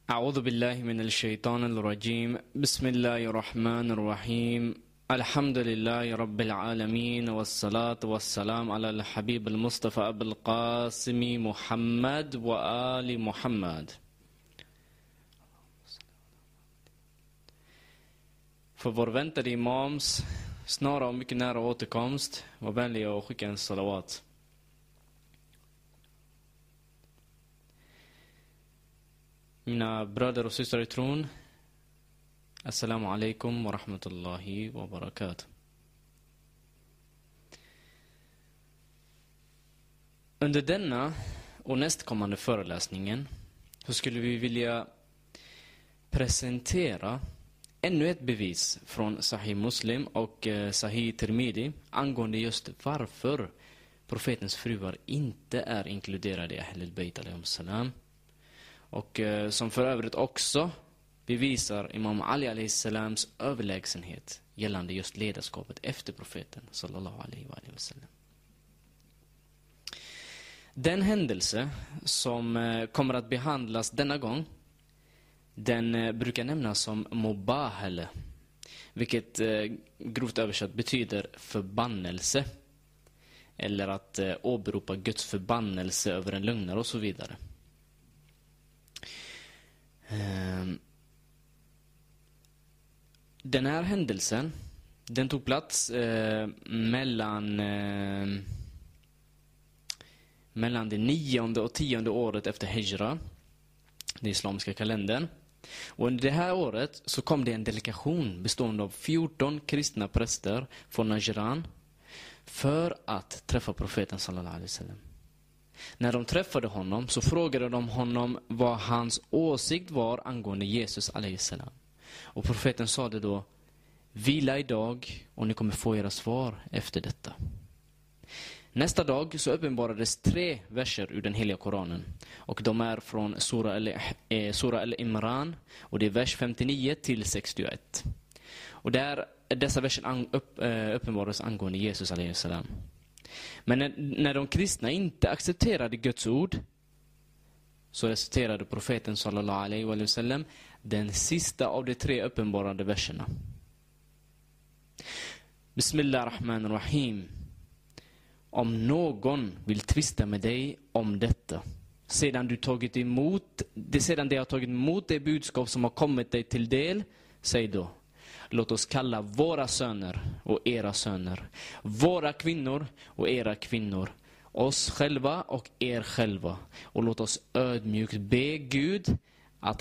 أعوذ بالله من الشيطان الرجيم بسم الله الرحمن الرحيم الحمد لله رب العالمين والصلاة والسلام على الحبيب المصطفى أبو القاسم محمد وآل محمد. För vår väntade imams snara och mycket nära återkomst var vänliga och skicka en salawat. Mina bröder och systrar i tron, assalamu alaikum wa rahmatullahi wa barakatuh. Under denna och nästkommande föreläsningen så skulle vi vilja presentera ännu ett bevis från Sahih Muslim och Sahih Tirmidhi angående just varför profetens fruar inte är inkluderade i Ahlul Bayt alayhimussalam. Och som för övrigt också bevisar Imam Ali alayhissalams överlägsenhet gällande just ledarskapet efter profeten sallallahu alaihi wa sallam. Den händelse som kommer att behandlas denna gång, den brukar nämnas som mubahala, vilket grovt översatt betyder förbannelse eller att åberopa Guds förbannelse över en lögnare och så vidare. Den här händelsen, den tog plats mellan det 9:e och 10:e året efter Hijra, den islamiska kalendern. Och under det här året så kom det en delegation bestående av 14 kristna präster från Najran för att träffa profeten sallallahu alaihi wasallam. När de träffade honom så frågade de honom vad hans åsikt var angående Jesus alaihissalam. Och profeten sa det då: vila idag och ni kommer få era svar efter detta. Nästa dag så uppenbarades 3 verser ur den heliga Koranen. Och de är från Surah Al-Imran, och det är vers 59 till 61. Och där dessa verser uppenbarades angående Jesus alaihissalam. Men när de kristna inte accepterade Guds ord så reciterade profeten sallallahu alaihi wa sallam den sista av de 3 uppenbarade verserna. Bismillahirrahmanirrahim. Om någon vill tvista med dig om detta sedan de har tagit emot det budskap som har kommit dig till del, säg då: låt oss kalla våra söner och era söner, våra kvinnor och era kvinnor, oss själva och er själva, och låt oss ödmjukt be Gud att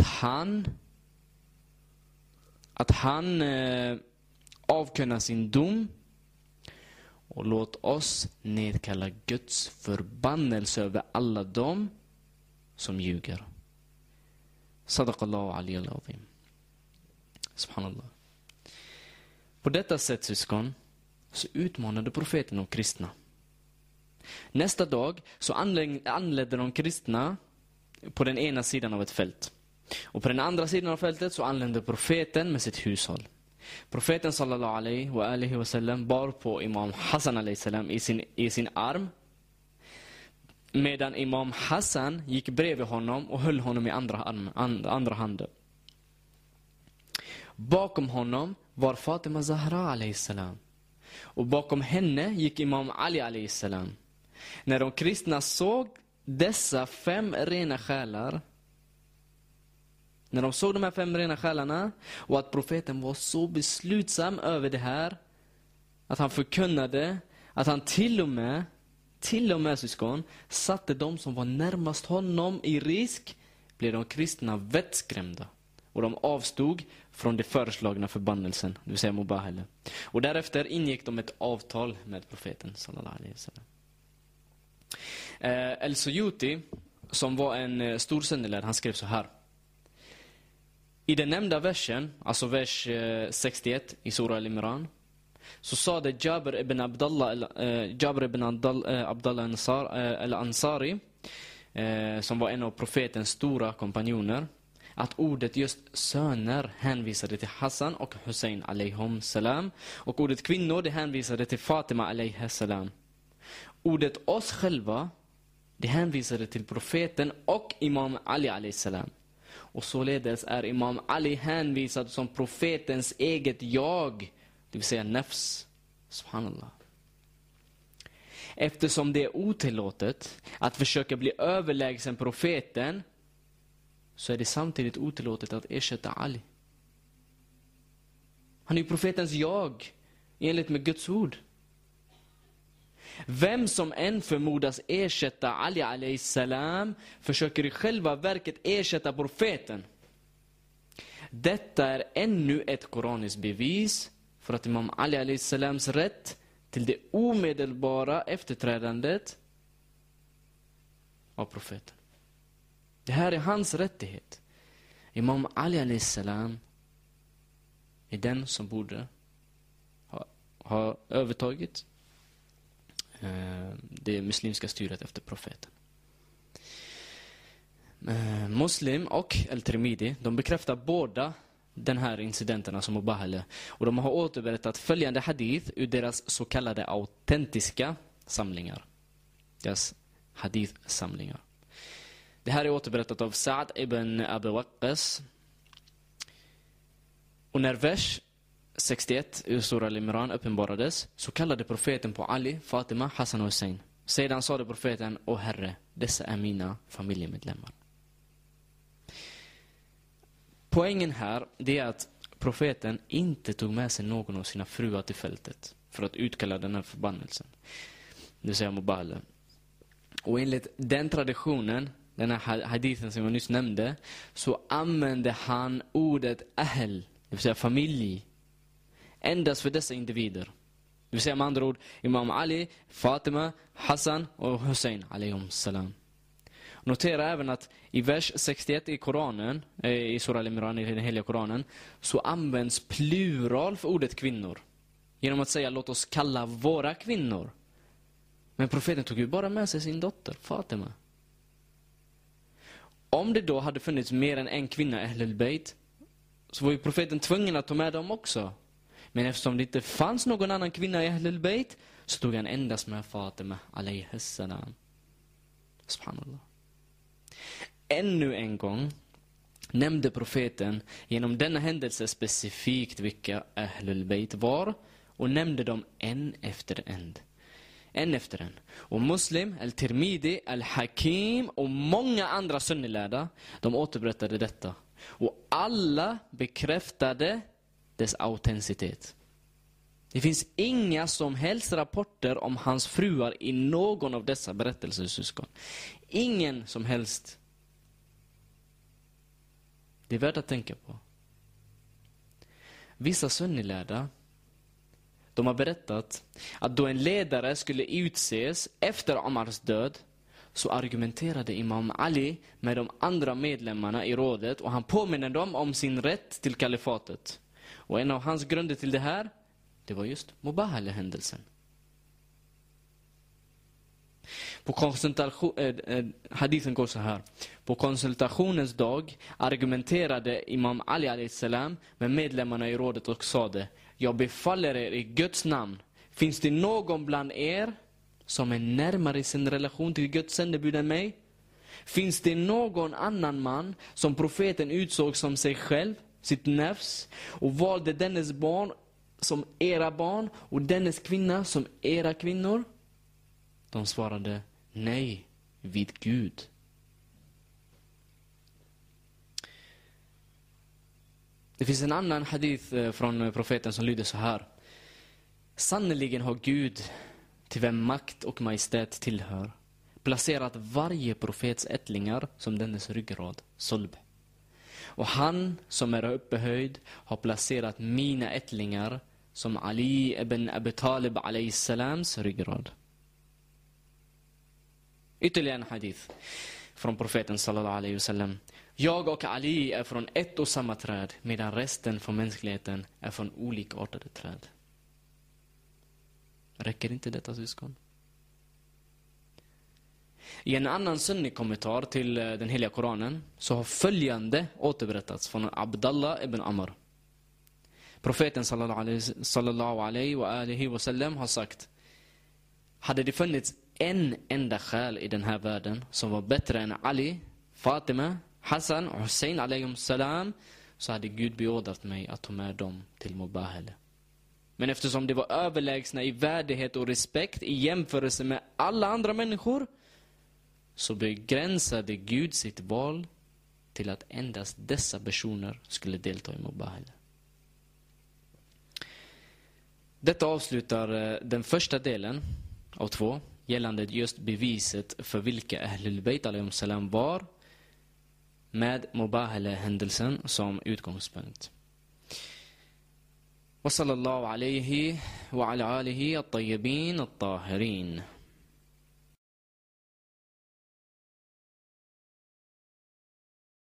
han avkunnar sin dom, och låt oss nedkalla Guds förbannelse över alla dem som ljuger. Sadaqallahu aliyyil azim. Subhanallah. På detta sätt, syskon, så utmanade profeten de kristna. Nästa dag så anledde de kristna på den ena sidan av ett fält. Och på den andra sidan av fältet så anlände profeten med sitt hushåll. Profeten sallallahu alaihi wa sallam bar på Imam Hassan alaihi salam i sin arm, medan Imam Hassan gick bredvid honom och höll honom i andra handen. Bakom honom var Fatima Zahra alaihi salam, och bakom henne gick Imam Ali alaihi salam. När de kristna såg dessa 5 rena själar, när de såg de här 5 rena själarna, och att profeten var så beslutsam över det här, att han förkunnade, att han till och med syskon satte de som var närmast honom i risk, blev de kristna vettskrämda. Och de avstod från det föreslagna förbannelsen, det vill säga mubahala. Och därefter ingick de ett avtal med profeten sallallahu alaihi wasallam. Al-Suyuti, som var en stor sändelärd, han skrev så här: i den nämnda versen, alltså vers 61 i Surah Al-Imran, så sa det Jabir ibn Abdallah al-Ansari, som var en av profetens stora kompanjoner, att ordet just söner hänvisade till Hassan och Hussein alayhim salam, och ordet kvinnor det hänvisade till Fatima alayhi salam. Ordet oss själva det hänvisade till profeten och Imam Ali alayhi salam. Och således är Imam Ali hänvisad som profetens eget jag, det vill säga nafs. Subhanallah. Eftersom det är otillåtet att försöka bli överlägsen profeten, så är det samtidigt otillåtet att ersätta Ali. Han är ju profetens jag, enligt med Guds ord. Vem som än förmodas ersätta Ali alayhi salam försöker i själva verket ersätta profeten. Detta är ännu ett koraniskt bevis för att Imam Ali alayhi salams rätt till det omedelbara efterträdandet av profeten. Det här är hans rättighet. Imam Ali alayhi salam är den som borde ha övertagit det muslimska styret efter profeten. Muslim och Al-Tirmidhi, de bekräftar båda den här incidenterna som Mubahala. Och de har återberättat följande hadith ur deras så kallade autentiska samlingar. Deras hadith-samlingar. Det här är återberättat av Sa'd ibn Abi Waqqas. Och när vers 61 ur Surah Al-Imran uppenbarades, så kallade profeten på Ali, Fatima, Hassan och Hussein. Sedan sade profeten: "Åh Herre, dessa är mina familjemedlemmar." Poängen här, det är att profeten inte tog med sig någon av sina fruar till fältet för att utkalla den här förbannelsen. Det vill säga Mubahala. Och enligt den traditionen, den här hadithen som jag nyss nämnde, så använde han ordet ahl, det vill säga familj, endast för dessa individer. Det vill säga med andra ord Imam Ali, Fatima, Hassan och Hussein alayhim salam. Notera även att i vers 61 i Koranen, i Surah Al-Imran, i den heliga Koranen, så används plural för ordet kvinnor. Genom att säga: "Låt oss kalla våra kvinnor." Men profeten tog ju bara med sig sin dotter, Fatima. Om det då hade funnits mer än en kvinna i Ahlul Bayt, så var ju profeten tvungen att ta med dem också. Men eftersom det inte fanns någon annan kvinna i Ahlul Bayt, så tog han endast med Fatima alayhi salam. Subhanallah. Ännu en gång nämnde profeten genom denna händelse specifikt vilka Ahlul Bayt var, och nämnde dem en efter en. En efter en. Och Muslim, Al-Tirmidhi, Al-Hakim och många andra sunnilärda, de återberättade detta. Och alla bekräftade dess autenticitet. Det finns inga som helst rapporter om hans fruar i någon av dessa berättelsesyskon. Ingen som helst. Det är värt att tänka på. Vissa sunnilärda, de har berättat att då en ledare skulle utses efter Omars död, så argumenterade Imam Ali med de andra medlemmarna i rådet, och han påminner dem om sin rätt till kalifatet. Och en av hans grunder till det här, det var just Mubahala-händelsen. Hadithen går så här: "På konsultationens dag argumenterade Imam Ali alayhi salam med medlemmarna i rådet och sade: Jag befaller er i Guds namn. Finns det någon bland er som är närmare i sin relation till Guds sändebud än mig? Finns det någon annan man som profeten utsåg som sig själv, sitt nafs, och valde dennes barn som era barn och dennes kvinna som era kvinnor?" De svarade: "Nej, vid Gud." Det finns en annan hadith från profeten som lyder så här: "Sannoliken har Gud, till vem makt och majestät tillhör, placerat varje profets ättlingar som dennes ryggrad, solb. Och han som är upphöjd har placerat mina ättlingar som Ali ibn Abi Talib alayhi salams ryggrad." Ytterligare en hadith från profeten sallallahu alaihi wasallam: "Jag och Ali är från ett och samma träd, medan resten från mänskligheten är från olikartade träd." Räcker inte detta, syskon? I en annan sunni-kommentar till den heliga Koranen så har följande återberättats från Abdallah ibn Amr. Profeten sallallahu alaihi wasallam har sagt: "Hade det funnits en enda själ i den här världen som var bättre än Ali, Fatima, Hassan och Hussein alayhim salam, så hade Gud beordrat mig att ta med dem till Mubahala. Men eftersom det var överlägsna i värdighet och respekt i jämförelse med alla andra människor, så begränsade Gud sitt val till att endast dessa personer skulle delta i Mubahala. Detta avslutar den första delen av 2 gällande just beviset för vilka Ahlul Bayt alayhim salam var, med Mubahala-händelsen som utgångspunkt. Wa sallallahu alayhi wa ala alihi at-tayyibin at-tahirin.